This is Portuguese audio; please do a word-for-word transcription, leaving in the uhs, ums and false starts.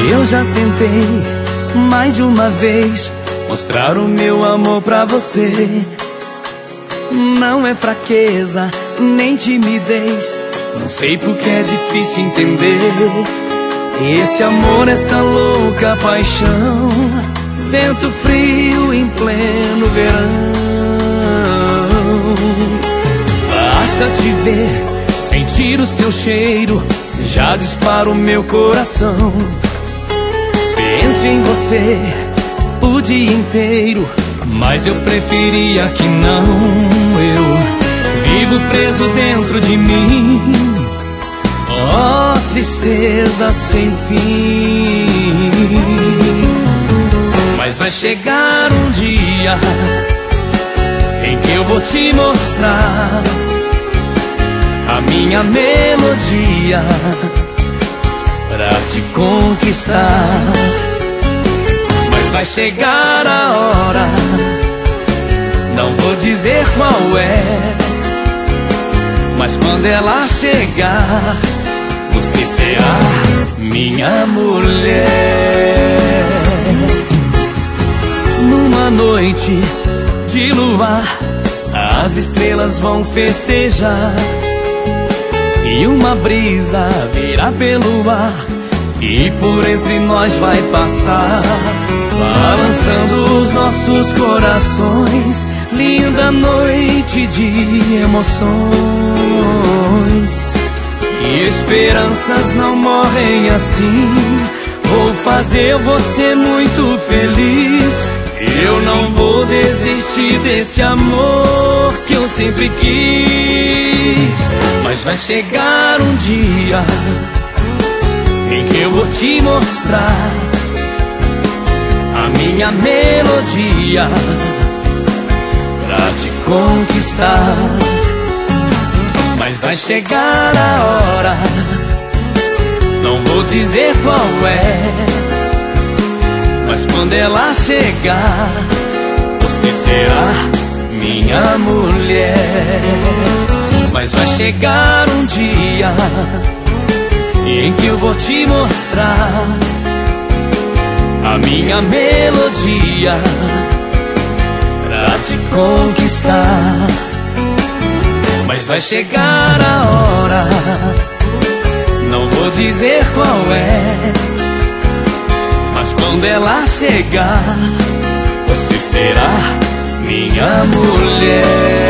Eu já tentei mais de uma vez mostrar o meu amor pra você. Não é fraqueza, nem timidez, não sei porque é difícil entender. Esse amor, essa louca paixão, vento frio em pleno verão. Basta te ver, sentir o seu cheiro, já dispara o meu coração. Penso em você o dia inteiro, mas eu preferia que não. Eu vivo preso dentro de mim, ó, tristeza sem fim. Mas vai chegar um dia em que eu vou te mostrar a minha melodia pra te conquistar. Mas vai chegar a hora, não vou dizer qual é, mas quando ela chegar, você será minha mulher. Numa noite de luar, as estrelas vão festejar, e uma brisa virá pelo ar, e por entre nós vai passar, balançando os nossos corações. Linda noite de emoções, e esperanças não morrem assim. Vou fazer você muito feliz, eu não vou desistir desse amor que eu sempre quis. Mas vai chegar um dia em que eu vou te mostrar a minha melodia pra te conquistar. Mas vai chegar a hora, não vou dizer qual é, mas quando ela chegar, você será minha mulher. Mas vai chegar um dia em que eu vou te mostrar a minha melodia pra te conquistar. Mas vai chegar a hora, não vou dizer qual é, mas quando ela chegar, você será minha mulher.